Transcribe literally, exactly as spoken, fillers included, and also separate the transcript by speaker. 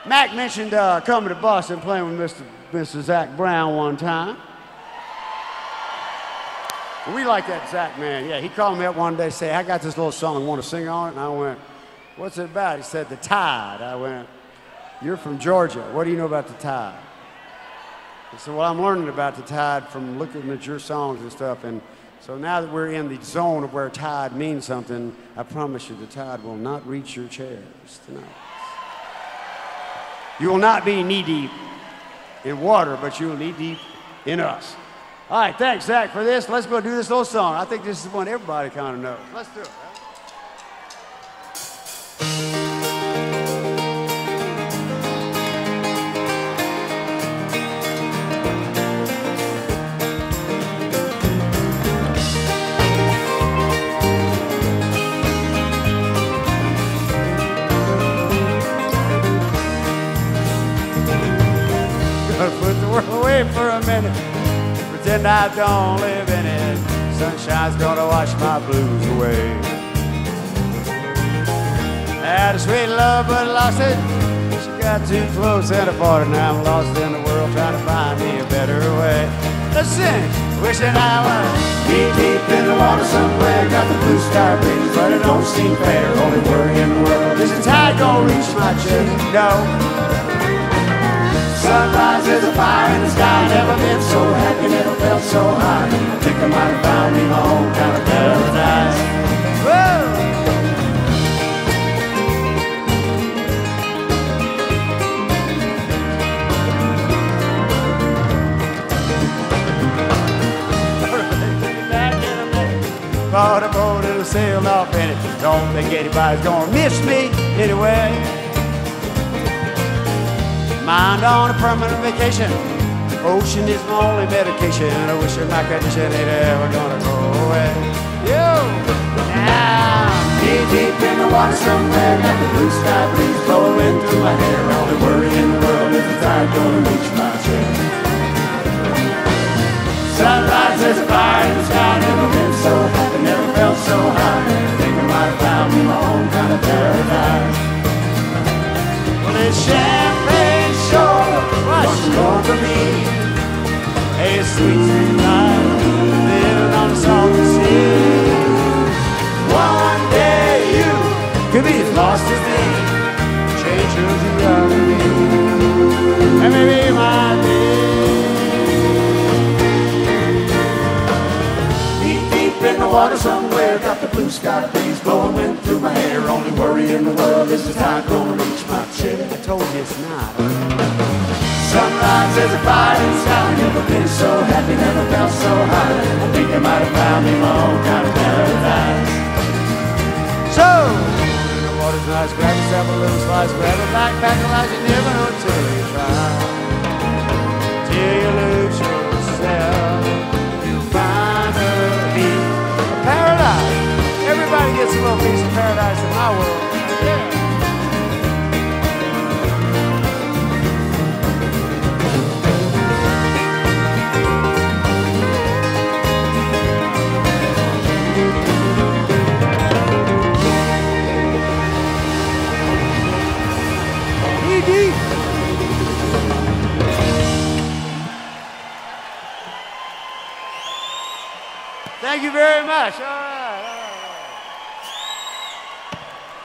Speaker 1: Mac mentioned uh, coming to Boston, playing with Mister Mister Zach Brown one time. We like that Zach man. Yeah, he called me up one day, say, I got this little song, want to sing on it? And I went, what's it about? He said, The Tide. I went, you're from Georgia. What do you know about the Tide? He said, well, I'm learning about the Tide from looking at your songs and stuff. And so now that we're in the zone of where tide means something, I promise you the tide will not reach your chairs tonight. You will not be knee-deep in water, but you will knee-deep in us. All right, thanks, Zach, for this. Let's go do this little song. I think this is one everybody kind of knows. Let's do it. Put the world away for a minute, pretend I don't live in it. Sunshine's gonna wash my blues away. Had a sweet love but lost it. She got too close and apart, and now I'm lost in the world trying to find me a better way. Let's sing, wishing I was deep, deep in the water somewhere. Got the blue sky breeze, but it don't seem fair. Only worry in the world is the tide gonna reach my chair. No. Sunrise is a fire in the sky. Never been so happy, never felt so high. I think I might have found me my own kind of paradise. Whoa! Bought a boat and sailed off in it. Don't think anybody's gonna miss me anyway. Mind on a permanent vacation. Ocean is my only medication. I wish my condition ain't ever gonna go away. Yo! Now, deep, deep in the water somewhere. Got the blue sky breeze blowing through my hair. Only worry in the world is the tide gonna reach my chair. Sunrise, there's a fire in the sky. Never been so happy, never felt so high. I think I might have found me my own kind of paradise. Well, it's champagne shore, what's going for me? Hey, sweet, sweet life, living on the salty sea. One day you could be as lost as me. Change who you are to me, and maybe my day. Deep, deep in the water somewhere, got the blue sky breeze blowing wind through my hair. Only worry in the world is the tide gonna reach my chair. I told you it's not. Sunrise, there's a fire in the sky. Never been so happy, never felt so high. I think I might have found me my own kind of paradise. So, the water's nice, grab yourself a little slice, grab a backpack and light, you never know till you try. Till you lose yourself, you'll find a piece of paradise. Everybody gets a little piece of paradise in my world. Yeah. Thank you very much.